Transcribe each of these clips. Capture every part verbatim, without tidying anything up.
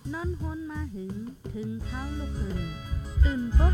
นอนฮนมาหึงถึงเท้าลูกหึงตื่นปุ๊บ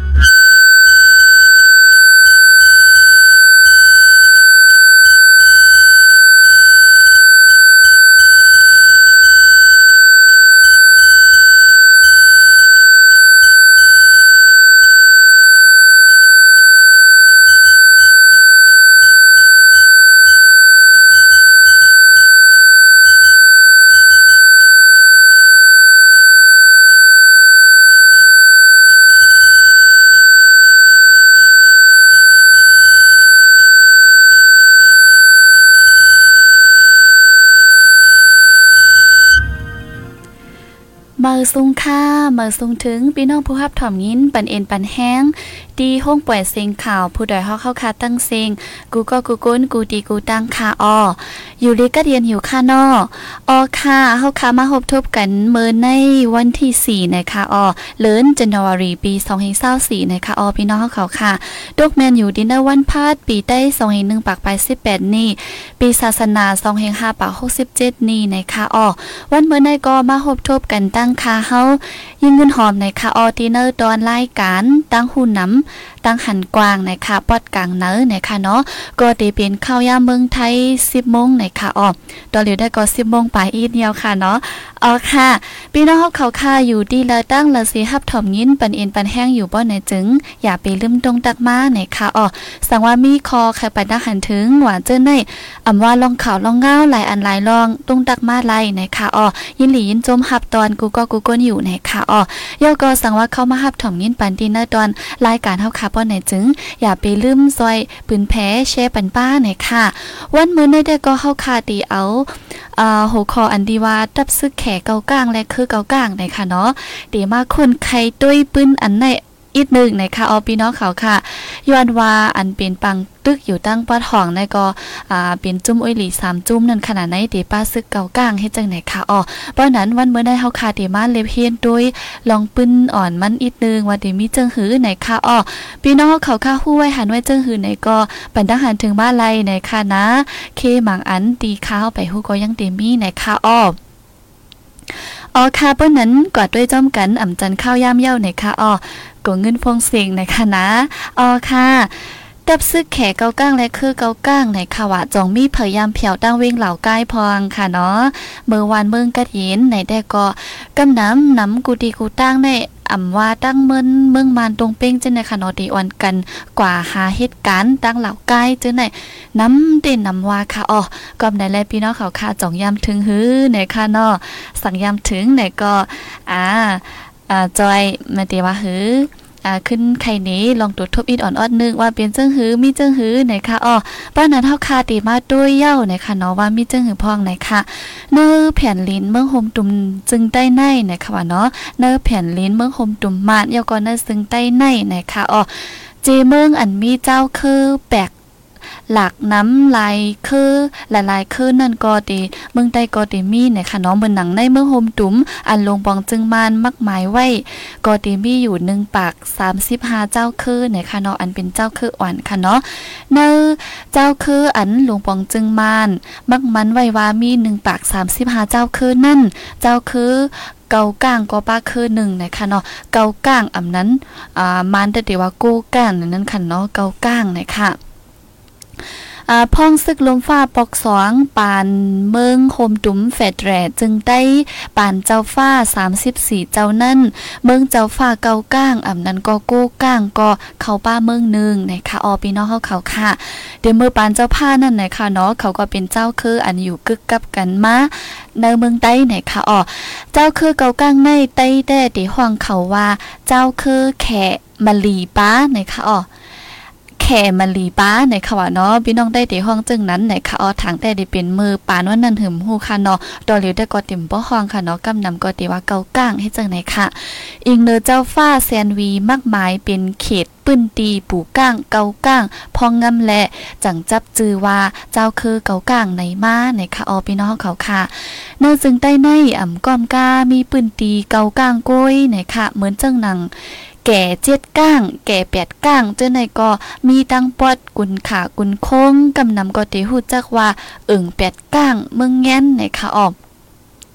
เมื่อซุงค่าเมื่อซุงถึงพี่น้องผู้รับถ่อมยินปันเอ็นปันแห้งดีห้องป่วยเสียงข่าวผู้ใดเฮาเข้าคาตั้งเสียงกูก็กูก้นกูดีกูตั้งคาอออยู่ลีก็เรียนอยู่ค่านอออค่ะเฮาคามาพบทบกันเมื่อในวันที่สี่นะคะออเลินจันวารีปีสองพันยี่สิบสี่นะคะออพี่น้องเฮาเขาค่ะดอกแมนอยู่ดินเนอร์วันพาดปีใต้สองพันหนึ่งปากไปสิบแปดนี่ปีศาสนาสองพันห้าปากหกสิบเจ็ดนี่นะคะออวันเมื่อในก็มาพบทบกันตั้งคาเฮายิงเงินหอมในคาออดินเนอร์ตอนรายการตั้งหุ่นน้ำตั้งหันกวางนะคะปอดกลางเนอนะคะเนาะก็ได้เป็นข้าวยามเมืองไทยสิบโมงนะคะออตอนเหลียวได้ก็สิบโมงปลายอีกเดียวค่ะเนาะอ๋อค่ะพี่น้องเขาค่ะอยู่ดีละตั้งละสิฮับถ่อมยินปันเอ็นปันแห้งอยู่บ่ไหนจึงอย่าไปลืมตรงตักมานะคะอ๋อสังว่ามีคอใครไปดักหันถึงหวานเจ้าในอำว่าลองข่าวลองเงาหลายอันหลายลองตรงตักมาไล่นะคะอ๋อยินหลียินจมฮับตอนกูก็กูก้นอยู่นะคะอ๋อย่อก็สั่งว่าเข้ามาฮับถ่อมยินปันดีเนอร์ตอนรายการเฮาค่ะบ่ไหนจึงอย่าไปลืมซอยปืนแพ้แชร์ปันป้านะคะวันมื้อในได้ก็เฮาค่ะตีเอาอ่าหัวข้ออันดีว่าตับซึกแขเกาก้างและคือเกาก้างนะคะเนาะเดี๋ยวมาคนไข่ตุ้ยปืนอันในอีกหนึ่งนะคะเอาพี่น้องเขาค่ะย้อนว่าอันเป็นปังตึกอยู่ตั้งปอดห้องในก็อ่าเป็นจุ้มอ้อยหลีสามจุ้มนั่นขนาดไหนเดี๋ยวป้าซึกเกาก้างเฮ็ดจังไหนค่ะอ๋อเพราะนั้นวันเมื่อได้เฮาค่ะเดี๋ยวมาเล็บเฮียนด้วยลองปืนอ่อนมันอีกนึงว่าเดี๋ยวมีจังหือไหนค่ะอ๋อพี่น้องเขาค่ะฮู้ไว้หันไว้จังหือไหนก็ปันทหารถึงบ้านไรไหนค่ะนะเคหมังอันตีข้าวไปฮู้ก็ยังเต็มมีไหนค่ะอ๋ออ๋อค่ะเปิ้นนั้นกอดด้วยจ้อมกันอ่ำจันข้าวยามเย้าไหนค่ะอ๋อก็เงินพงเสียงนะคะนะอ๋อค่ะตับซึกแขเกาก้างและคือเกาก้างในค่ะว่าจองมีพยายามเผียวตั้งเวงเหล่าใกล้พองค่ะเนาะเมื่อวานเมืองกัดเย็นในได้ก็กำน้ำน้ำกูดีกูตั้งในอ่ำว่าตั้งเมืองเมืองมานตรงเป้งจังในค่ะเนาะตีอ่อนกันกว่าหาเหตุการณ์ตั้งเหล่าใกล้จังในน้ำเด่นน้ำว่าค่ะอ๋อก็ในแลพี่น้องเขาค่ะจ่องยามถึงหื้อในค่ะเนาะสั่งยามถึงในก็อ่าอ่าจอยมาตีว่าหื้ออ่าขึ้นไข่นี้ลองตรวจทบอีดอ่อนออดนึงว่าเป็นเจิ้งหื้อมีเจิ้งหื้อไหนคะอ๋อป้านั้นเฮาคาติมาด้วยเย้าไหนคะเนาะว่ามีเจิ้งหื้อพองไหนคะเนื้อแผ่นลิ้นเมืองโฮมตุ่มจึงใต้ในไหนคะว่าเนาะเนื้อแผ่นลิ้นเมืองโฮมตุ่มมานเยาก็เนื้อซึ่งใต้ในไหนคะอ๋อเจเมืองอันมีเจ้าคือแปลกหลักน้ำลายคือหลายๆคือนั่นก็ดีเมืองใต้ก็ดีมีเนี่ยค่ะเนาะเมืองหนังในเมืองโฮมตุ้มอันลงปองจึงมานมักหมายไว้ก็ดีมีอยู่หนึ่งปากสามสิบห้าเจ้าคือเนี่ยค่ะเนาะอันเป็นเจ้าคืออ่อนค่ะเนาะเนื้อเจ้าคืออันลงปองจึงมานมักมันไว้ว่ามีหนึ่งปากสามสิบห้าเจ้าคือนั่นเจ้าคือเกาก้างก็ป้าคือหนึ่งนะคะเนาะเกาก้างอำนั้นอ่ามันแต่เดี๋ยวว่ากู้ก้างนั่นค่ะเนาะเกาก้างนะคะอ่าพ่องซึกลมฟ้าปอกสองปานเมืองโฮมตุ้มแฟดแร่จึงได้ปานเจ้าฟ้าสามสิบสี่เจ้านั่นเมืองเจ้าฟ้าเกาก้างอ่ำนั้นก็โก้ก้างก็เข้าป้าเมืองนึงนะคะออพี่น้องเฮาเขาค่ะเดี๋ยวเมื่อปานเจ้าผ้านั่นนะคะเนาะเขาก็เป็นเจ้าคืออันอยู่กึกกับกันมาในเมืองใต้นะคะอ๋อเจ้าคือเกาก้างในใต้แต่ที่ห้องเขาว่าเจ้าคือแขมะลีป้านะคะอ๋อแข่มันลีป้าในค่ะว่าเนาะพี่น้องได้ที่ห้องจึงนั้นในค่ะอ๋อทางแต่ได้เป็นมือปานว่านั่นหึมฮู้ค่ะเนาะดอเหลียวได้ก็เต็มบ่ห้องค่ะเนาะกำนำก็ติว่าเกาก้างให้จังไหนค่ะอีกเนอเจ้าฟ้าแซนวีมากมายเป็นเขตปื้นตีปู่ก้างเกาก้างพองงำและจังจับจือว่าเจ้าคือเกาก้างในมาในค่ะอ๋อพี่น้องเขาค่ะเนื่องจึงใต้ในอ่ำก้อมกามีปื้นตีเกาก้างก้อยในค่ะเหมือนจังหนังแก่เจ็ดก้างแก่แปดก้างเจ้าในก็มีตั้งปอดกุนขากุนโค้งกำนำก็ติฮู้จักว่าเอิ่งแปดก้างเมืองแง้นในค่ะออก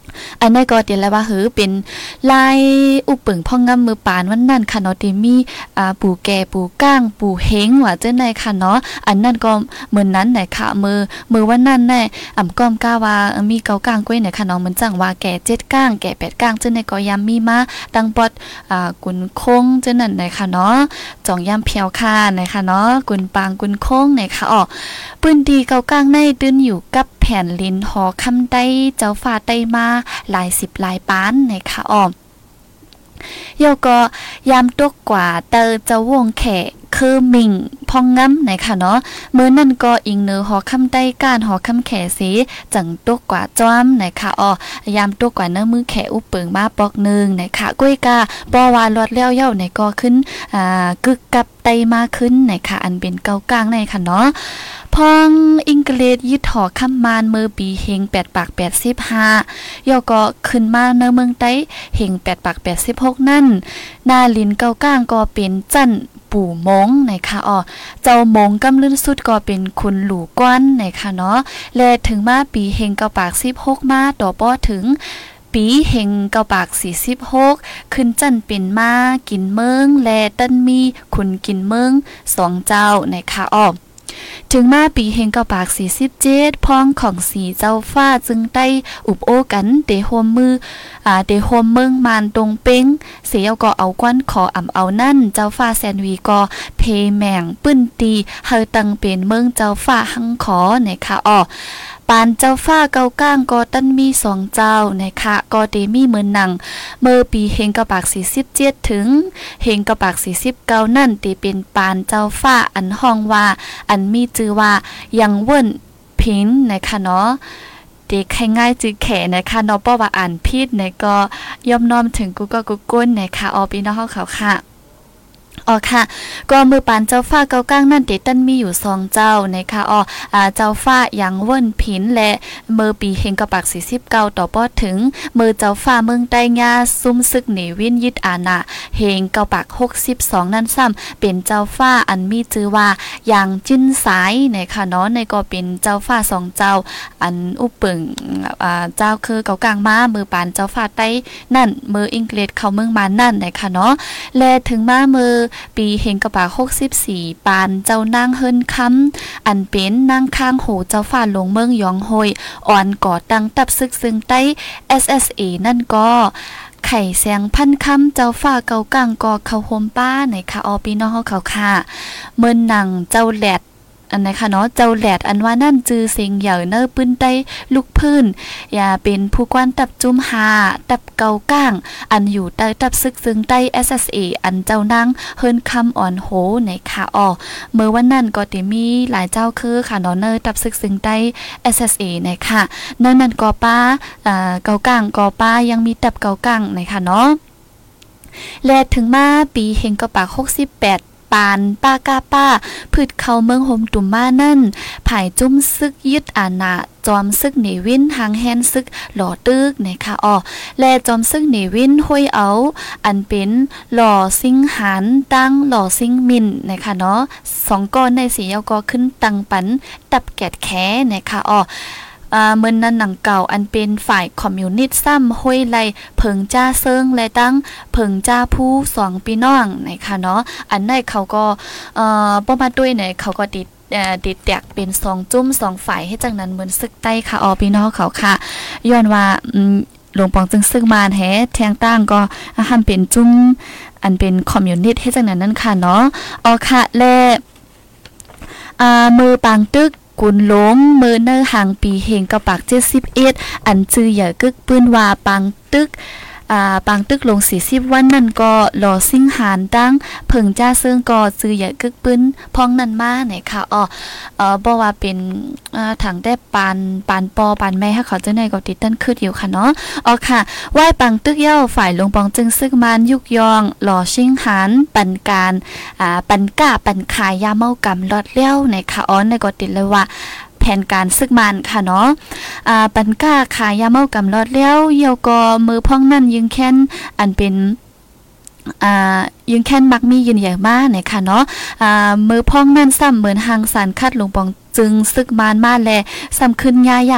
อันนี้ก็เดี๋ยวแล้วว่าเหือเป็นลายอุปึงพ่องงำมือปานวันนั้นค่ะเนาะที่มีอ่าปู่แก่ปู่ก้างปู่เฮงว่าเจ้าในค่ะเนาะอันนั้นก็เหมือนนั้นไหนค่ะมือมือวันนั้นแน่อ่ำก้อมก้าว่ามีเกาก้างก้วยไหนค่ะเนาะเหมือนจังว่าแก่เจ็ดก้างแก่แปดก้างเจ้าในก็ยามมีมาตังปอดอ่ากุนคงเจ้านั่นไหนค่ะเนาะจ่องยามเพียวค่ะไหนค่ะเนาะกุนปางกุนคงไหนค่ะอ๋อปืนดีเกาก้างในตื้นอยู่กับแผ่นลิ้นหอคำได้เจ้าฟ้าได้มาหลายสิบหลายปานในค่ะอ้อมโยก็ยามตกกว่าเตอเจ้าวงแขคือมิงพองงำไหนค่ะเนาะเมื่อนั่นก็อิงเนอหอคำใต้ก้านหอคำแขสีจังตกกว่าจ้อมไหนค่ะอ้อยามตกกว่าเนื้อมือแขอุปเปิงมาปอกนึงไหนค่ะก้วยกาปอวาลอดเลี้ยวเย่าไหนก็ขึ้นอ่ากึกกับไตมาขึ้นไหนค่ะอันเป็นเกากลางในค่ะเนาะพองอังกฤษยึดหอคำมานเมื่อปีเฮงแปดปากแปดสิบห้าย่อก็ขึ้นมาเนื้อเมืองใต้เฮงแปดปากแปดสิบหกนั่นนาลินเกากลางก็เป็นจันปู่มงนะคะอ๋อเจ้ามงกำลื่นสุดก็เป็นคุณหลู่ก้อนนะคะเนาะและถึงมาปีเฮงเกาปากสิบหกมาต่อป้อถึงปีเฮงเกาปากสี่สิบหกขึ้นจันเป็นมากินเมืองและตันมีคุณกินเมืองสองเจ้านะคะอ๋อถึงมาปีเฮงเกาปากสี่สิบเจ็ดพ้องของสีเจ้าฟ้าจึงได้อุบโอกันเดโฮมมืออ่าเดโฮมเมืองมานตรงเป้งเสียวก็เอาก้อนขออ่ำเอานั่นเจ้าฟ้าแซนวีก็เพแมงปื้นตีเฮาตังเป็นเมืองเจ้าฟ้าหังขอนะคะอ๋อปานเจ้าฟ้าเกาก้างก็ตั้นมีสองเจ้านะคะก็เดมีเหมือนหนังเมื่อปีเฮงเกาปากสี่สิบเจ็ดถึงเฮงเกาปากสี่สิบเก้านั่นตีเป็นปานเจ้าฟ้าอันห้องว่าอันมีชื่อว่ายังเวิ้นพินนะคะเนาะเด็กง่ายจือแขนะคะเนาะป้อว่าอ่านผิดเนี่ยก็ย่อมน้อมถึงกูก็กูก้นนะคะออปีน้องเขาค่ะอ๋อค่ะก็มือปานเจ้าฟ้าเกาก้างนั่นเดตันมีอยู่สองเจ้านะคะอ๋ออ่าเจ้าฟ้ายังเวิ้นผินและเมื่อปีเฮงกระปักสี่สิบเก้าต่อป้อถึงมือเจ้าฟ้าเมืองใต้ยาซุ่มซึกเหนวินยึดอาณาเฮงเกาปักหกสิบสองนั่นซ้ำเป็นเจ้าฟ้าอันมีชื่อว่ายังจิ้นสายนะคะเนาะในก็เป็นเจ้าฟ้าสองเจ้าอันอุปเปิงอ่าเจ้าคือเกากลางมามือปานเจ้าฟ้าใต้นั่นมืออังกฤษเข้าเมืองมานั่นนะคะเนาะและถึงมามือปีเฮงกระปากหกสิบสี่ปานเจ้านางเฮิรนคำอันเป็นนางข้างโหเจ้าฟ้าลงเมืองยองโฮยอ่อนก่อตั้งตับซึกซึ่งใต้ เอส เอส เอ นั่นก็ไข่แสงพันคำเจ้าฟ้าเกากลางก็เข้าโฮมป้าไหนค่ะออพี่น้องเขาค่ะเมื่อนหนังเจ้าแหลดอันไหนค่ะเนาะเจ้าแหลดอันว่านั่นจือเสียงเหย่าเนอปื้นใต้ลูกพื้นอย่าเป็นผู้กวนตับจุ้มหาตับเกาก้างอันอยู่ใต้ตับซึกซึ่งใต้ เอส เอส เอ อันเจ้านางเฮิรนคำอ่อนโหในค่ะอ๋อเมื่อวันนั้นก็ติมีหลายเจ้าคือค่ะเนาะเนอตับซึกซึ่งใต้ เอส เอส เอ ในค่ะเนื่องนั้นก็ป้าอ่าเกาก้างก็ป้ายังมีตับเกาก้างในค่ะเนาะและถึงมาปีเฮงกระปากหกสิบแปดปานป้ากาป้าพืชเขาเมืองโฮมตุ่มมานั่นผายจุ้มซึกยึดอาณาจอมซึกเนวินหางแฮนซึกหล่อตึกนะคะอ๋อและจอมซึกเนวินห้วยเอาอันเป็นหล่อซิงหันตั้งหล่อซิงมินนะคะเนาะสองก้อนในสีเอาก็ขึ้นตังปันตับแกดแขนะคะอ๋ออ่าเมื่อนั้นหนังเก่าอันเป็นฝ่ายคอมมิวนิสต์ซ้ำห้วยไลเพิงจ้าเซิงและตั้งเพิงจ้าผู้สองพี่น้องนะคะเนาะอันไหนเขาก็เอ่อป้อมาด้วยเนี่ยเขาก็ติดเอ่อติดแตกเป็นสองจุ้มสองฝ่ายให้จังนั้นเหมือนซึกใต้ค่ะออพี่น้องเขาค่ะย้อนว่าอืมหลวงปองจึงซึกมาแฮแทงตั้งก็ห้ามเป็นจุ้มอันเป็นคอมมิวนิสต์ให้จังนั้นนั่นค่ะเนาะอ๋อค่ะและอ่ามือปางตึกกุนหลงเมื่อเนอห่างปีเฮงกระปักเจ็ดสิบเอ็ดอันจืออย่ากึกปืนว่าปังตึกอ่าปังตึกลงสี่สิบวันนั่นก็หล่อซิ่งหานตั้งเพิ่งจ้าซึ่งก็จืออย่ากึกปืนพ้องนั่นมาไหนค่ะอ๋อเอ่อบ่ว่าเป็นอ่าถังได้ปานปานปอปานแม่ให้เขาเจ้าในก็ติดตั้นขึ้นอยู่ค่ะเนาะอ๋อค่ะไหว้ปังตึกเย้าฝ่ายลงปองจึงซึกมานยุกยองหล่อซิ่งหานปันการอ่าปันก้าปันขายยาเมากำลอดเลี้ยวไหนค่ะอ๋อในก็ติดเลยว่าแผนการซึกมันค่ะเนาะอ่าปันก้าขายยาเมากำลอดแล้วเยี่ยวก็มือพ่องนั่นยิงแค้นอันเป็นอ่ายิงแค้นมักมียืนใหญ่มากเนี่ยค่ะเนาะอ่ามือพ่องนั่นซ้ำเหมือนหางสารคัดหลวงปองจึงซึกมานมาแลซ้ำขึ้นยายาเป็ด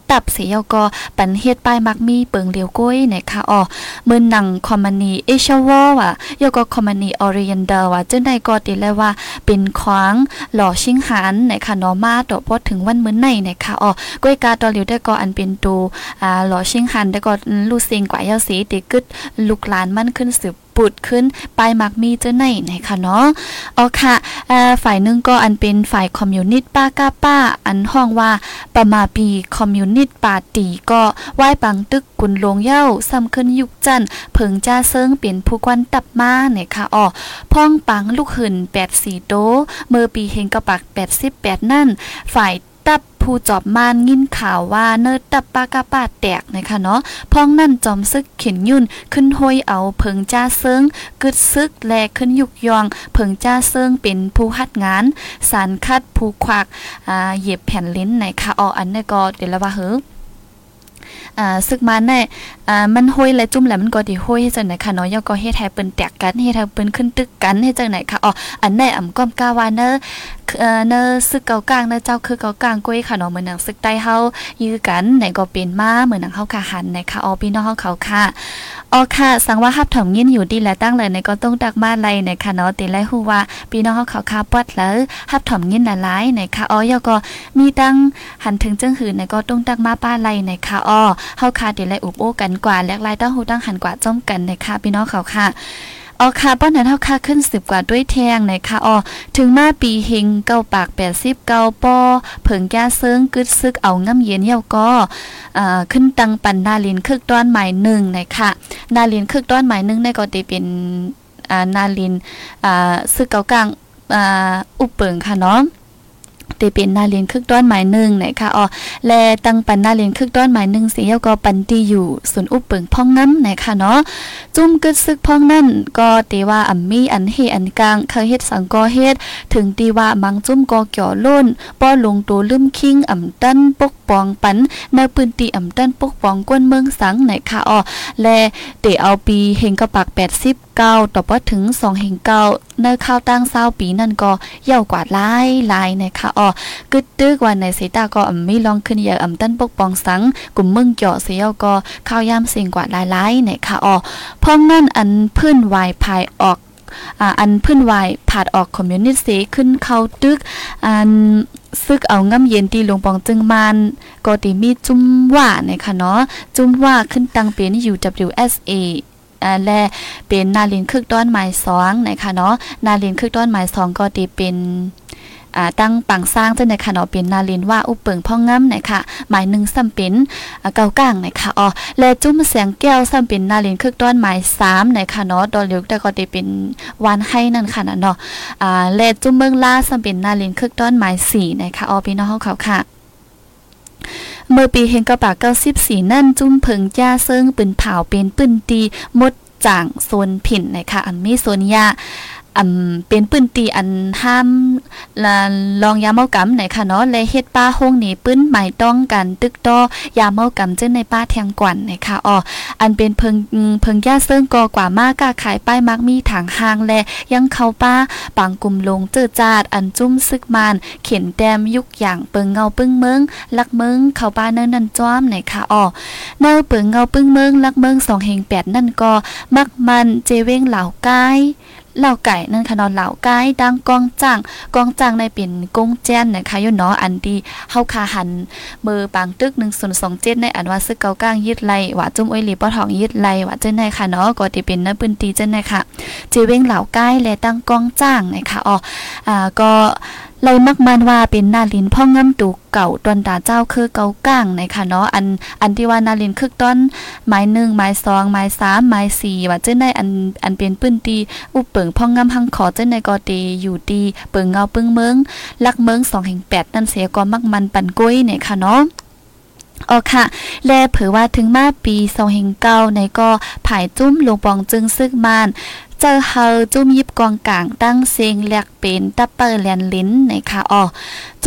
ตับเสียก็ปันเฮ็ดป้ายมักมีเปิงเหลียวก้อยนะคะอ๋อเมื่อหนังคอมมานีเอชวอว่ะยก็คอมมานีออริเอนเดอร์ว่ะจึงได้ก็ติเลยว่าเป็นขวางหล่อชิงหันนะคะเนาะมาต่อพอถึงวันมื้อในนะคะอ๋อก้อยกาตอเหลียวได้ก็อันเป็นตูอ่าหล่อชิงหันได้ก็ลูเซงกว่าเยาสีติกึดลูกหลานมันขึ้นสืบปุดขึ้นปลายมักมีเจ้าไหนนะคะเนาะอ๋อค่ะฝ่ายหนึ่งก็อันเป็นฝ่ายคอมมิวนิสต์ป้ากาป้าอันห้องว่าประมาปีคอมมิวนิสต์ปาร์ตี้ก็ไหว้ปังตึกกุนลงเย้าซ้ำขึ้นยุคจันเพิงจ้าเซิงเป็นผู้กวนตับมาเนี่ยค่ะอ๋อพ่องปังลูกหื่นแปดสี่โตเมื่อปีเฮงกระปักแปดสิบแปดนั่นฝ่ายตับผู้จอบมานยินข่าวว่าเนิดตับปากาปาแตกนะคะเนาะพ้องนั่นจอมซึกเข็นยุ่นขึ้นห้อยเอาเพิงจ้าเซิงกึดซึกแลขึ้นยุกยองเพิงจ้าเซิงเป็นผู้ฮัดงานสารคัดผู้ควักอ่าเหยียบแผ่นลิ้นนะคะอ๋ออันนี้ก็เดี๋ยวละว่าเฮ้ออ่าซึกมาในอ่ามันห้อยและจุ่มแล้วมันก็สิห้อยให้จังไหนค่ะเนาะย่อก็เฮ็ดให้เปิ้นแตกกันเฮ็ดให้เปิ้นขึ้นตึกกันให้จังไหนค่ะอ๋ออันไหนอ่ำก้อมกาว่าเนอเอ่อเนอซึกเก่ากลางเนอเจ้าคือเก่ากลางก้อยค่ะเนาะเหมือนหนังซึกใต้เฮายื้อกันไหนก็เป็นมาเหมือนหนังเฮาค่ะหันนะคะอ๋อพี่น้องเฮาเขาค่ะอ๋อค่ะสังว่าฮับถ่อมยินอยู่ดีและตั้งเลยในก็ต้องตักมาไล่นะคะเนาะติไลฮู้ว่าพี่น้องเฮาเขาค่ะปอดแล้วฮับถ่อมยินหลายๆนะคะอ๋อย่อก็มีตั้งหันถึงจังหือในก็ต้องตักมาป้าไล่นะคะอ๋อเฮาค่ะติไลอุบโอกันกว่าแลกลายตั้งหูตั้งหันกว่าจ้อมกันนะคะพี่น้องเขาค่ะอ๋อค่ะป้อนนั้นเฮาค่ะขึ้นสิบกว่าด้วยแทงนะคะอ๋อถึงมาปีเฮงเก้าปากแปดสิบเก้าปอเผิงแก้เซิงกึดซึกเอาง่ำเย็นเหี่ยวก็อ่าขึ้นตังปันนาลินคึกต้อนหมายหนึ่งนะคะนาลินคึกต้อนหมายหนึ่งในก็ติเป็นอ่านาลินอ่าซึกเก่ากลางอ่าอุปเปิงค่ะเนาะติเป็นนาเรียนคึกต้อนหมายหนึ่งนะคะอ๋อแลตั้งปันนาเรียนคึกต้อนหมายหนึ่งเสียก็ปันตีอยู่ส่วนอุปเปิงพ่องน้ำนะคะเนาะจุ่มกึดซึกพ่องนั่นก็ตีว่าอัมมีอันเฮอันกลางเคยเฮ็ดสังกอเฮ็ดถึงตีว่ามังจุ่มก็เกี่ยวล้นป้อลงตัวลืมคิงอ่ำตั้นปกป้องปันในพื้นที่อ่ำตั้นปกป้องกวนเมืองสังนะคะอ๋อแลเตเอาปีเฮงกระปักแปดสิบเก้าต่อพอถึงสองเฮงเก้าในข้าวตั้งเศร้าปีนั่นก็เย่ากว่าหลายหลายนะคะอ๋อกึดตึกว่าในสายตาก็อ่ำไม่ลองขึ้นอย่าอ่ำตั้นปกป้องสังกลุ่มเมืองเจาะเสียก็ข้าวยามเสียงกว่าหลายๆนะคะอ๋อพ้องนั่นอันพื้นวายภายออกอ่าอันพื้นวายผาดออกคอมมิวนิสต์เสขึ้นเข้าตึกอันซึกเอาง่ำเย็นตีหลวงปองจึงมานก็ติมีจุ้มว่านะคะเนาะจุ้มว่าขึ้นตังเป็น ยู ดับเบิลยู เอส เออ่าและเป็นนาลินคึกต้อนหมายสองนะคะเนาะนาลินคึกต้อนหมายสองก็ติเป็นอ่าตั้งปังสร้างจังได๋ค่ะเนาะเป็นนาลินว่าอุปเปิงพ่องง้ำนะคะหมายหนึ่งซ้ำเป็นอ่าเก่ากลางนะคะอ๋อและจุ้มเสียงแก้วซ้ำเป็นนาลินคึกต้อนหมายสามนะคะเนาะดอลลึกแต่ก็ได้เป็นวานให้นั่นค่ะเนาะอ่าและจุ้มเมืองลาซ้ำเป็นนาลินคึกต้อนหมายสี่นะคะอ๋อพี่น้องเฮาเขาค่ะเมื่อปีเฮงกระปากเก้าสิบสี่นั่นจุ้มเพิงจ้าเซิงปืนเผาเป็นปืนตีมดจ่างโซนผินนะคะอันมีโซนยาอ่ำเป็นปืนตีอันห้ามลองยาเมากำไหนค่ะเนาะและเฮ็ดป้าห้องนี่ปืนหมายต้องกันตึกต้อยาเมากำจึงในป้าแทงกวันนะคะอ๋ออันเป็นเพิงเพิงย่าเซิงกอกว่ามากกะขายป้ายมักมีถังหางและยังเข้าป้าปังกลุ่มลงเจอจาดอันจุ้มซึกมานเข็นแต้มยุกอย่างเปิงเงาปึ้งเมืองลักเมืองเข้าป้าเนินนันจ้อมไหนค่ะอ๋อเนื้อเปิงเงาปึ้งเมืองลักเมืองสองเฮงแปดนั่นก็มักมันเจเว้งเหล่ากายเหล่าไก่นั่นค่ะเนาะเหล่าไก่ดังกองจ้างกองจ้างในเป็นกงแจ้นนะคะอยู่เนาะอันที่เฮาคาหันมือปางตึกหนึ่งศูนย์สองเจ็ดในอันว่าซึกเก่ากลางยึดไล่ว่าจุ้มอ้อยหลีป้อทองยึดไล่ว่าเจ้าในค่ะเนาะก็ที่เป็นในพื้นที่เจ้าในค่ะเจเว้งเหล่าไก่และตั้งกองจ้างนะคะอ๋ออ่าก็ไล่มักมันว่าเป็นนาลินพ่องงำตูเก่าตอนตาเจ้าคือเก่าก้างนะคะเนาะอันอันที่ว่านาลินคึกต้นหมายหนึ่งหมายสองหมายสามหมายสี่ว่าเจ้าในอันอันเป็นปื้นตีอุปเปิงพ่องงำหังขอเจ้าในกอตีอยู่ตีเปิงเงาปึ้งเมืองลักเมืองสองแห่งแปดนั่นเสียก็มักมันปั่นกุ้ยเนี่ยค่ะเนาะอ๋อค่ะและเผยว่าถึงมาปีสองเฮงเก้าในก็ผายจุ้มลงปองจึงซึกมานเจอเฮาจุ้มยิบกองกลางตั้งเสียงแหลกเป็นตับเปอร์แลนลิ้นนะคะอ๋อจุ้ม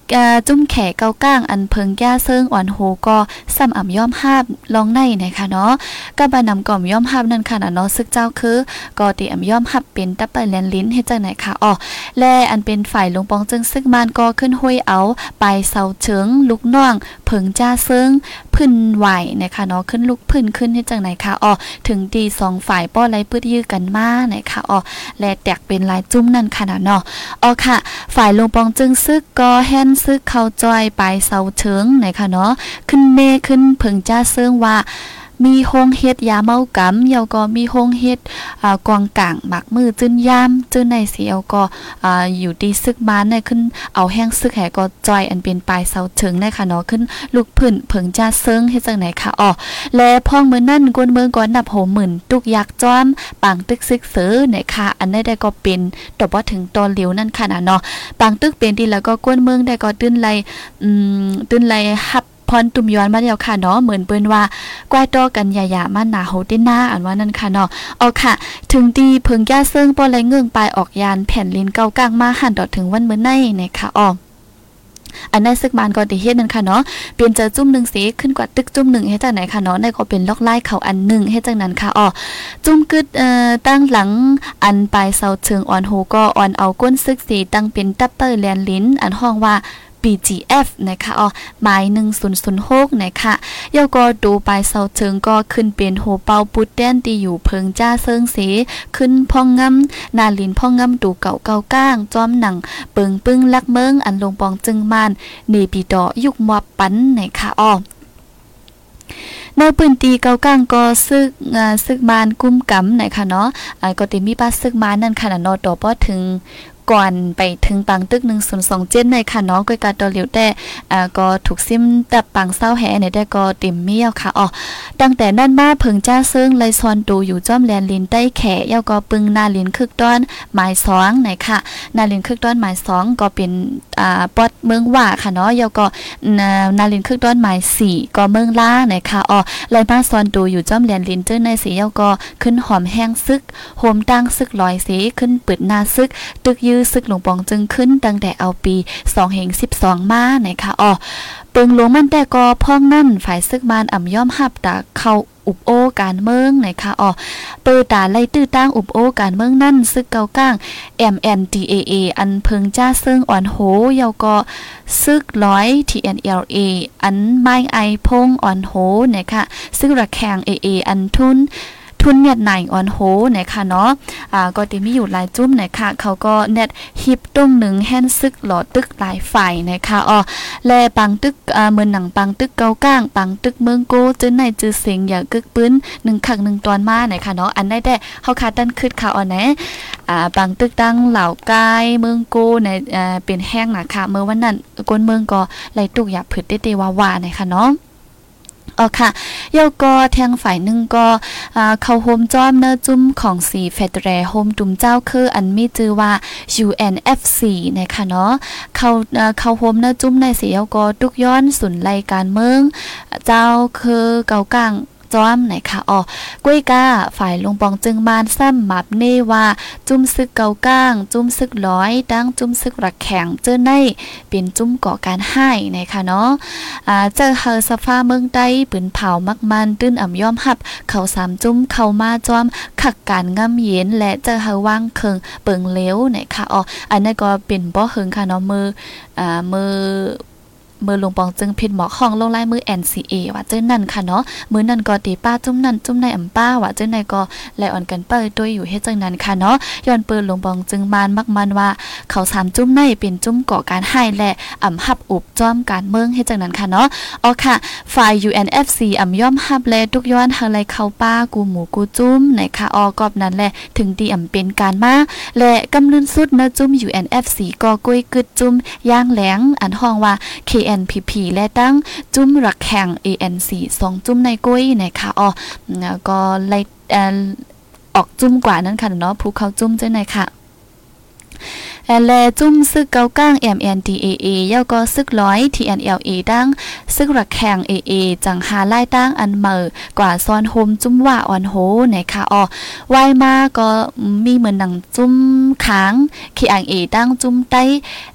จุ้มแขเกาก้างอันเพิงแก้เซิงอ่อนโหก็ซ้ำอ่ำย่อมหาบลองในนะคะเนาะก็บานำก่อมย่อมหาบนั่นค่ะเนาะซึกเจ้าคือก็ติอ่ำย่อมหับเป็นตับเปิลแลนลิ้นเฮ็ดจังไหนค่ะอ๋อและอันเป็นฝ่ายลงปองจึงซึกมานก็ขึ้นห้วยเอาไปเสาเฉิงลูกน้องเพิงจ้าเซิงพึ่นไหวนะคะเนาะขึ้นลุกพึ่นขึ้นเฮ็ดจังไหนค่ะอ๋อถึงดีสองฝ่ายป้อไรปื้ดยื้อกันมานะคะอ๋อและแตกเป็นลายจุ้มนั่นค่ะเนาะอ๋อค่ะฝ่ายลงปองจึงซึกก็แห่นซึกเข้าจอยไปเสาเฉิงนะคะเนาะขึ้นเมขึ้นเพิงจ้าเซิงว่ามีโฮงเฮ็ดยาเมากำเยาก็มีโฮงเฮ็ดอ่ากวางกลางหมักมือจื้นยามจื้นในเสียวก็อ่าอยู่ดีซึกมาในขึ้นเอาแห้งซึกแหก็จอยอันเป็นปลายเสาเฉิงในค่ะเนาะขึ้นลูกพื้นเพิงจ้าเซิงเฮ็ดจังไหนค่ะอ๋อและพ่องมื้อนั้นกวนเมืองก็นับโหหมื่นตุกยักษ์จ้อมปางตึกซึกเสือในค่ะอันใดได้ก็เป็นตบ่ถึงตอนเหลียวนั่นค่ะเนาะปางตึกเป็นดีแล้วก็กวนเมืองได้ก็ตื้นไหลอืมตื้นไหลฮับพรตุ่มย้อนมาเดียวค่ะเนาะเหมือนเปิ้นว่ากวายตอกันยาๆมาหนาโหติหน้าอันว่านั่นค่ะเนาะเอาค่ะถึงดีเพิงแก้เซิงปอไหลเงื่งปลายออกยานแผ่นลิ้นเก้ากลางมาหันดอดถึงวันมื้อในนะคะออกอันนั้นซึกบานก็ได้เฮ็ดนั่นค่ะเนาะเปลี่ยนเจอจุ่มหนึ่งสีขึ้นกว่าตึกจุ่มหนึ่งเฮ็ดจังไหนค่ะเนาะในก็เป็นล็อกไล่เขาอันหนึ่งเฮ็ดจังนั้นค่ะอ๋อจุ่มกึดเอ่อตั้งหลังอันปลายเสาเชิงอ่อนโหก็อ่อนเอาก้นซึกสีตั้งเป็นตับเตอร์แลนลิ้นอันห้องว่าบี จี เอฟ นะคะอ๋อหมายหนึ่งศูนย์ศูนย์หกนะคะเยาก็ดูปลายเสาเชิงก็ขึ้นเป็นโหเปาปุดแดนตีอยู่เพิงจ้าเซิงเสขึ้นพ่องงำนาลินพ่องงำดูเก่าเก่าก้างจอมหนังเปิงปึ้งลักเมืองอันลงปองจึงมานเนปีดอยุกมอบปันนะคะอ๋อในปืนตีเกาก้างก็ซึกซึกบานกุ้มกำนะคะเนาะก็ติมีป้าซึกมานั่นค่ะเนาะต่อบ่ถึงก่อนไปถึงปังตึกหนึ่งศูนย์สองเจ็ดในค่ะเนาะก้อยกาตัวเหลียวแต่อ่าก็ถูกซิมตับปังเศร้าแห่ในได้ก็เต็มเมียวค่ะอ๋อตั้งแต่นั้นมาเพิงจ้าซึ่งไลซอนตูอยู่จ้อมแลนลินใต้แขเยาก็ปึงนาลินคึกต้อนหมายสองไหนค่ะนาลินคึกต้อนหมายสองก็เป็นอ่าปอดเมืองว่าค่ะเนาะเยาก็นาลินคึกต้อนหมายสี่ก็เมืองล่าไหนค่ะอ๋อไลมาซอนตูอยู่จ้อมแลนลินเจ้าในสีเยาก็ขึ้นหอมแห้งซึกโฮมตั้งซึกลอยสีขึ้นปิดหน้าซึกตึกยื้อซึกหลวงปองจึงขึ้นตั้งแต่เอาปีสองเฮงสิบสองมานะคะอ๋อเปิงหลวงมันแต่ก็พ่องนั่นฝ่ายซึกมานอ่ำย่อมหับตาเข้าอุบโอการเมืองนะคะอ๋อเปิดตาไล่ตื้อตั้งอุบโอการเมืองนั่นซึกเกาก้าง เอ็ม เอ็น ดี เอ เอ อันเพิงจ้าซึ่งอ่อนโหเยาก็ซึกร้อย ที เอ็น แอล เอ อันไม้ไอพงอ่อนโหนะคะซึกระแขง เอ เอ อันทุนทุนเน็ตไหนออนโหนะคะเนาะอ่าก็ติมีอยู่หลายจุ้มนะคะเขาก็เน็ตฮิปตรงหนึ่งแห่นซึกหลอดตึกหลายฝ่ายนะคะอ๋อและปังตึกอ่าเมืองหนังปังตึกเกาก้างปังตึกเมืองโกจื้อในจื้อเสียงอย่ากึกปื้นหนึ่งขักหนึ่งตอนมานะคะเนาะอันได้แต่เฮาคาตั้นขึ้นค่ะอ๋อแหนอ่าปังตึกตั้งเหล่ากายเมืองโกในอ่าเป็นแห้งนะคะเมื่อวันนั้นก้นเมืองก็ไหลตุกอย่าผึดได้เตว่าว่านะคะเนาะอ๋อค่ะเยาก็แทงฝ่ายหนึ่งก็อ่าเข้าโฮมจอมเนื้อจุ้มของสีเฟดแรโฮมตุ่มเจ้าคืออันมีชื่อว่า ยู เอ็น เอฟ ซี นะคะเนาะเข้าเข้าโฮมเนื้อจุ้มในสีเยาก็ทุกย้อนสุนไลการเมืองเจ้าคือเกาก้างจอมไหนค่ะอ๋อก้วยก้าฝ่ายลงปองจึงมานซ้ำหมับเน่ว่าจุ้มซึกเกาก้างจุ้มซึกร้อยตั้งจุ้มซึกรักแข็งเจอในเป็นจุ้มก่อการให้ไหนค่ะเนาะอ่าเจอเฮอสฟ้าเมืองใต้ปืนเผามักมันตื้นอ่ำย่อมหับเขาสามจุ้มเข้ามาจอมขักการง่ำเย็นและเจอเฮอว่างเคิงเปิงเลี้ยวไหนค่ะอ๋ออันนั้นก็เป็นบ่เฮิงค่ะเนาะมืออ่ามือมือลงปองจึงผิดหมอกห้องลงลายมือ เอ็น ซี เอ ว่าเจ้านั่นค่ะเนาะมือนั่นก็ตีป้าจุ้มนั่นจุ้มในอ่ำป้าว่าเจ้าในก็ไล่อ่อนกันเปิ้ลตัวอยู่เฮ็ดจังนั้นค่ะเนาะย้อนปืนลงปองจึงมานมักมันว่าเขาสามจุ้มในเป็นจุ้มก่อการให้และอ่ำหับอุบจ้อมการเมืองเฮ็ดจังนั้นค่ะเนาะอ๋อค่ะฝ่าย ยู เอ็น เอฟ ซี อ่ำย่อมหับและทุกย้อนทางไล่เข้าป้ากูหมูกูจุ้มไหนค่ะอ๋อกอบนั้นแหละถึงดีอ่ำเป็นการมาและกำลืนสุดเนื้อจุ้ม ยู เอ็น เอฟ ซี ก็กุ้ยกึดจุ้มย่างแหลงอันห้องว่า เค เอ็น พี พี และตั้งจุ้มรักแข่ง เอ เอ็น ซี สองจุ้มในกุ้ยนะคะอ๋อก็ไล่เอ่อออกจุ้มกว่านั้นค่ะเนาะภูเขาจุ้มจังไหนค่ะแลจุ้มซึกเกาก้าง เอ็ม เอ็น ดี เอ เอ เยาก็ซึกร้อย ที เอ็น แอล เอ ดังซึกรักแข่ง เอ เอ จังหาไล่ตั้งอันเหมอกว่าซอนโฮมจุ้มว่าอ่อนโหนะคะอ๋อวายมาก็มีเหมือนหนังจุ้มค้าง เค เอ็น เอ ดังจุ้มใต้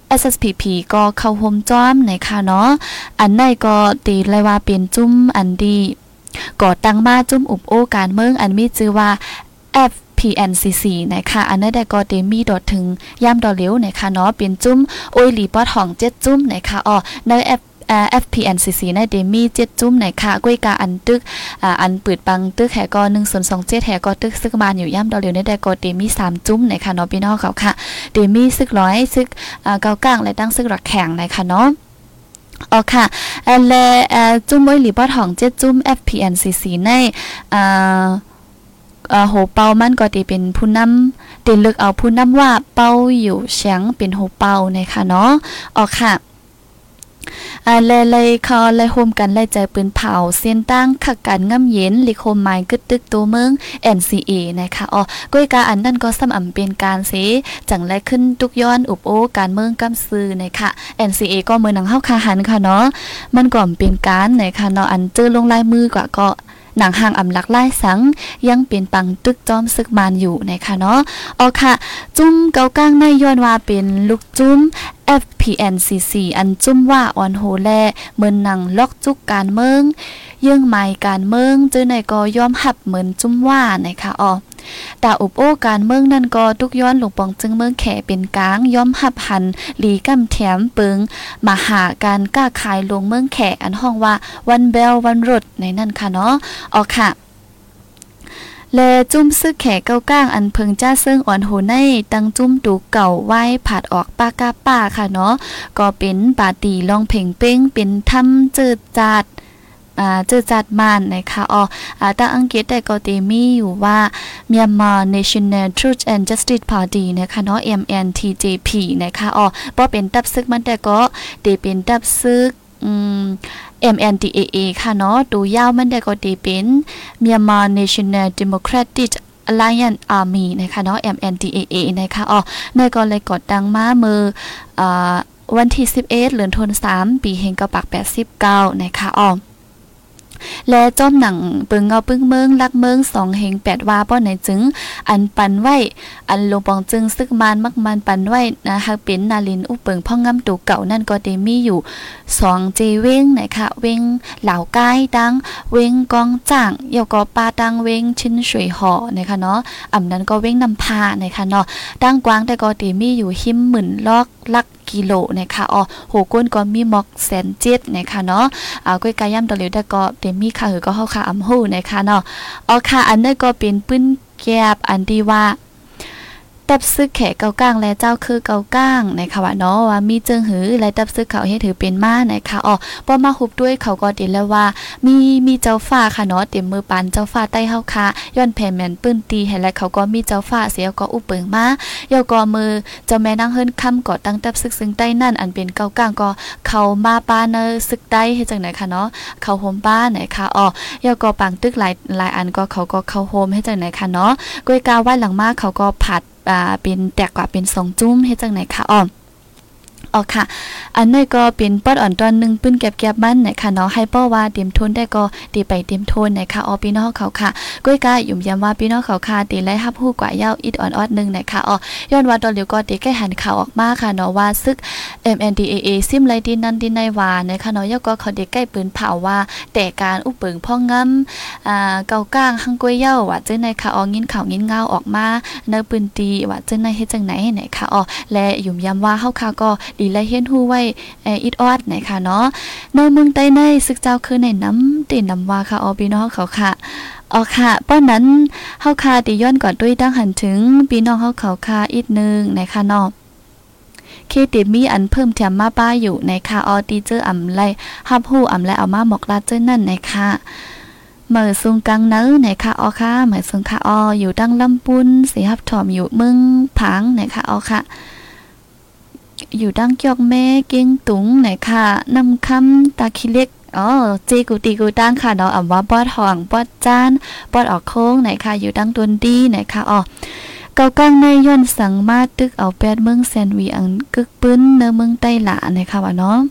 เอส เอส พี พี ก็เข้าโฮมจ้อมนะคะเนาะอันไหนก็ตีเลยว่าเป็นจุ้มอันดีก่อตั้งมาจุ้มอุบโอการเมืองอันมีชื่อว่า เอฟ พี เอ็น ซี ซี นะคะอันนั้นได้ก็เตมีดอถึงย่ำดอเหลียวนะคะเนาะเป็นจุ้มโอ้ยหลีปอดห้องเจ็ดจุ้มนะคะอ๋อใน F เอ่อ เอฟ พี เอ็น ซี ซี ในเดมีเจ็ดจุ้มนะคะก้วยกาอันตึกอ่าอันปืดปังตึกแห่ก็หนึ่งศูนย์สองเจ็ดแห่ก็ตึกซึกมานอยู่ย่ำดอเหลียวในได้ก็เตมีสามจุ้มนะคะเนาะพี่น้องเขาค่ะเดมีซึกร้อยซึกอ่าเก้ากลางและตั้งซึกหลักแข็งนะคะเนาะอ๋อค่ะและจุ้มโอ้ยหลีปอดห้องเจ็ดจุ้ม เอฟ พี เอ็น ซี ซี ในอ่าเอ่อโหเปามันก็ติเป็นผู้นำติลึกเอาผู้นำว่าเปาอยู่เฉียงเป็นโหเปานะคะเนาะอ๋อค่ะอ่าเลยเลยคอเลยโฮมกันเลยใจปืนเผาเส้นตั้งขักกันง่ำเย็นลิโคมไม้กึดตึกตัวเมือง เอ็น ซี เอ นะคะอ๋อก้อยกาอันนั่นก็ซ้ำอ่ำเป็นการเสจังไรขึ้นทุกย้อนอุบโอการเมืองกำซื้อนะคะ เอ็น ซี เอ ก็เมืองหนังเฮาคาหันค่ะเนาะมันก่อมเป็นการนะคะเนาะอันเจอลงลายมือกว่าก็หนังห่างอำลักไล่สังยังเป็นปังตึกจอมซึกมานอยู่นะคะเนาะอ๋อค่ะจุ้มเกาก้างในย้อนว่าเป็นลูกจุ้ม เอฟ พี เอ็น ซี ซี อันจุ้มว่าออนโฮแลเหมือนหนังล็อกจุกการเมืองยื่งไม้การเมืองเจอในก็ยอมหับเหมือนจุ้มว่านะคะอ๋อแต่อุบโอการเมืองนั่นก็ทุกย้อนหลวงปองจึงเมืองแขเป็นกลางย่อมหับหันหลีกำแถมเปิงมาหาการก้าขายลงเมืองแขอันห้องว่าวันเบลวันรถในนั่นค่ะเนาะอ๋อค่ะและจุ้มซึกแขเก้าก้างอันเพิงจ้าซึ่งอ่อนโหในตั้งจุ้มดูเก่าไว้ผาดออกปากาป้าค่ะเนาะก็เป็นปาตีลองเพ่งเป้งเป็นถ้ำเจิดจาดอ่าเจอจัดมานนะคะอ๋ออ่าตั้งอังกฤษได้ก็เตมีอยู่ว่า Myanmar National Truth and Justice Party นะคะเนาะ เอ็ม เอ็น ที เจ พี นะคะอ๋อบ่เป็นตับซึกมันแต่ก็เตเป็นตับซึกอืม เอ็ม เอ็น ที เอ เอ ค่ะเนาะตัวยาวมันได้ก็เตเป็น Myanmar National Democratic Alliance Army นะคะเนาะ เอ็ม เอ็น ที เอ เอ นะคะอ๋อในก็เลยกดดังมามืออ่าวันที่สิบเอ็ดเดือนธันวาคมปีเฮงเก้าปักแปดสิบเก้านะคะอ๋อและจอมหนังเปิงเงาปึ้งเมืองลักเมืองสองเฮงแปดว่าป้อไหนจึงอันปันไว้อันลงปองจึงซึกมานมักมันปันไว้นะคะเป็นนาลินอุเปิงพ่องงำตูเก่านั่นก็ได้มีอยู่สองเจเว้งนะคะเว้งเหล่าก้ายดังเว้งกองจ่างเยาก็ปาดังเว้งชิ้นสวยห่อนะคะเนาะอำนั้นก็เว้งนำพานะคะเนาะดังกว้างแต่ก็ได้มีอยู่หิมหมื่นลอกลักกิโลนะคะอ๋อโหก้นก็มีม็อกแสนเจ็ดนะคะเนาะอ่าก้อยกาย่ำตะเหลียวได้ก็เต็มมีค่ะหือก็เฮาค่ะอำฮู้นะคะเนาะอ๋อค่ะอันนั้นก็เป็นปื้นแก็บอันที่ว่าตับซึกแขกเกาก้างและเจ้าคือเกาก้างนะคะว่าเนาะว่ามีเจิงหือและตับซึกเขาเฮ็ดถือเป็นมานะคะอ๋อป้อมาฮุบด้วยเขาก็เห็นแล้วว่ามีมีเจ้าฟ้าค่ะเนาะเต็มมือปานเจ้าฟ้าใต้เฮาค่ะย้อนแผ่แม่นปื้นตีให้และเขาก็มีเจ้าฟ้าเสียก็อุเปิงมาเยาก็มือเจ้าแม่นางเฮิรนค่ำก็ตั้งตับซึกซึ่งใต้นั่นอันเป็นเกาก้างก็เขามาปาเนอซึกใต้เฮ็ดจังไหนค่ะเนาะเขาโฮมบ้านนะคะอ๋อเยาก็ปังตึกหลายหลายอันก็เขาก็เข้าโฮมเฮ็ดจังไหนค่ะเนาะก้อยกาว่าหลังมาเขาก็ผัดอ่าเป็นแตกกว่าเป็นสองจุ้มเฮ็ดจังไหนคะอ้อมอ๋อค่ะอันนี้ก็เป็นปอดอ่อนตอนนึงปื้นแก็บๆมันนะคะเนาะให้ป้อว่าเตรียมทุนได้ก็ตีไปเตรียมทุนนะคะอ๋อพี่น้องเขาค่ะก้อยกายุ่มย้ำว่าพี่น้องเขาค่ะตีไล่ฮับฮู้กว่าเย้าอิดอ่อนออดนึงนะคะอ๋อย้อนว่าตอนเหลียวก็ตีใกล้หันข่าวออกมาค่ะเนาะว่าซึก เอ็ม เอ็น ที เอ เอ ซิมไลดินนั่นดินในว่านะคะเนาะเย้าก็เขาได้ใกล้ปืนเผาว่าแต่การอุปเปิงพ่องงำอ่าเกาก้างหังก้อยเย้าว่าจังได๋ค่ะอ๋อยินข่าวยินเงาออกมาในปืนตีว่าจังได๋เฮ็ดจังไหนนะคะอ๋อและยุ่มย้ำว่าเฮาค่ะก็ดีไล่เฮียนฮู้ไว้เอ่ออิดออดนะคะเนาะในเมืองใต้ในซึกเจ้าคือในน้ำตีนำว่าค่ะอ๋อพี่น้องเขาค่ะอ๋อค่ะป้อนนั้นเฮาค่ะติย้อนก่อนด้วยดังหันถึงพี่น้องเฮาเขาค่ะอีกนึงนะคะเนาะเคติมีอันเพิ่มแถมมาป้าอยู่นะคะออตีเจออำไลฮับฮู้อำไลเอามาหมอกลาเจอนั่นนะคะเหมือซุงกังเนื้อนะคะอ๋อค่ะเหมือซุงค่ะอ๋ออยู่ดังลำปุนสิฮับถอมอยู่เมืองผังนะคะอ๋อค่ะอยู่ดังเกียกแม่เก่งตุงไหนค่ะนำคำตาคิเล็กอ๋อเจกูตีกูตั้งค่ะเนาะอ่ำว่าปอดห่องปอดจานปอดออกโค้งไหนค่ะอยู่ดังตวนดีไหนค่ะอ๋อเกากลางในย่นสังมาตึกเอาแปดเมืองแซนวีอังกึกปื้นเนื้อเมืองใต้หลาไหนค่ะว่าเนาะ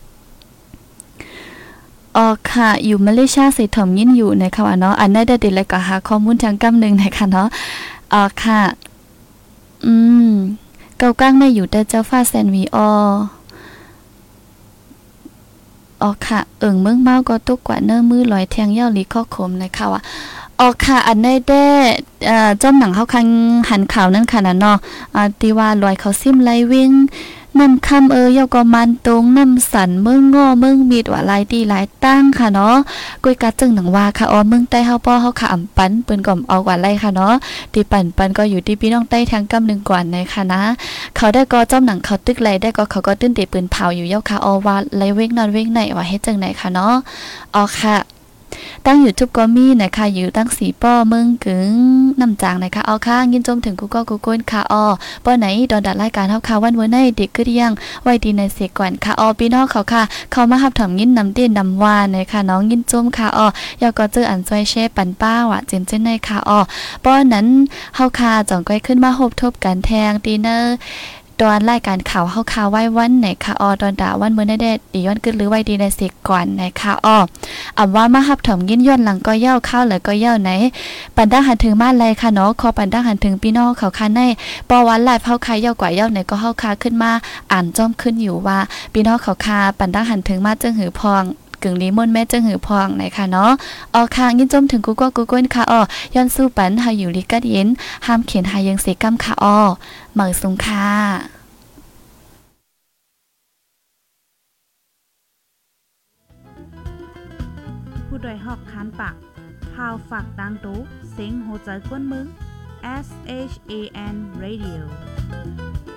อ๋อค่ะอยู่มาเลเซียใส่ถมยินอยู่นะคะว่าเนาะอันนั้นได้เด็ดเลยก็หาข้อมูลทางกำนึงนะคะเนาะอ๋อค่ะอืมเกาก้างในอยู่แต่เจ้าฟ้าแซนวีอออ๋อค่ะเอิงเมืองเมาก็ตุกกว่าเนื้อมือลอยแทงเย่าลีข้อขมนะคะว่าอ๋อค่ะอันในแด้เอ่อจอมหนังเฮาคังหันข่าวนั่นค่ะน่ะเนาะอ่าที่ว่าลอยเขาซิมไลวิ่งนำคำเออยก็มันตรงนำสันเมืองง้อเมืองมีดว่าหลายตีหลายตั้งค่ะเนาะกุยกะจึงหนังว่าค่ะอ๋อเมืองใต้เฮาป้อเฮาค่ะอำปันเปิ้นก็เอากว่าไรค่ะเนาะที่ปันปันก็อยู่ที่พี่น้องใต้ทางกำนึงก่อนในค่ะนะเขาได้ก็จ้อมหนังเขาตึกไรได้ก็เขาก็ตื้นเตปืนเผาอยู่เย้าค่ะอ๋อว่าไรเว้งนอนเว้งไหนว่าเฮ็ดจังไหนค่ะเนาะอ๋อค่ะตั้ง YouTube ก็มีนะคะอยู่ตั้งสีป้อเมืองกึ๋งน้ำจางนะคะเอาค่ะยินจมถึงกูก็กูก้นค่ะอ้อป้อไหนดอนดัดรายการเฮาค่ะวันเมื่อในเด็กคือยังไว้ดีในเสกก่อนค่ะอ้อพี่น้องเขาค่ะเขามารับถอมยินนำเต้นนำวานนะคะน้องยินจมค่ะอ้อยาก็เจออันซอยแช่ปันป้าว่ะเจนเจนในค่ะอ้อป้อนั้นเฮาค่ะจ่องก้อยขึ้นมาโฮบทบกันแทงดีเนอร์ดอนรายการข่าวเฮาข่าวไว้วันไหนค่ะออดอนดาวันเมื่อได้ดีย้อนขึ้นหรือไว้ดีในเสกก่อนนะคะอ้ออ่ำว่ามาหับถมยินย้อนหลังก็เย้าข้าวหรือก็เย้าไหนปันดังหันถึงมาเลยค่ะเนาะขอปันดังหันถึงพี่น้องเขาค่ะในปอวันไลฟ์เฮาค่ะเย้ากว่าเย้าไหนก็เฮาค่ะขึ้นมาอ่านจ้อมขึ้นอยู่ว่าพี่น้องเขาค่ะปันดังหันถึงมาจึงหือพองกึ่งลีมนแม่จึงหือพองไหนค่ะเนาะออค่ะยินจมถึงกูก็กูก้นค่ะอ้อย้อนสู้ปันหาอยู่ลิกัดเย็นห้ามเขียนหายังเสกำค่ะอ้อเหมือสุงค่ะผู้โดยหอกคันปากพาวฝากดังตู้เซ็งโหใจกวนมึง S H A N Radio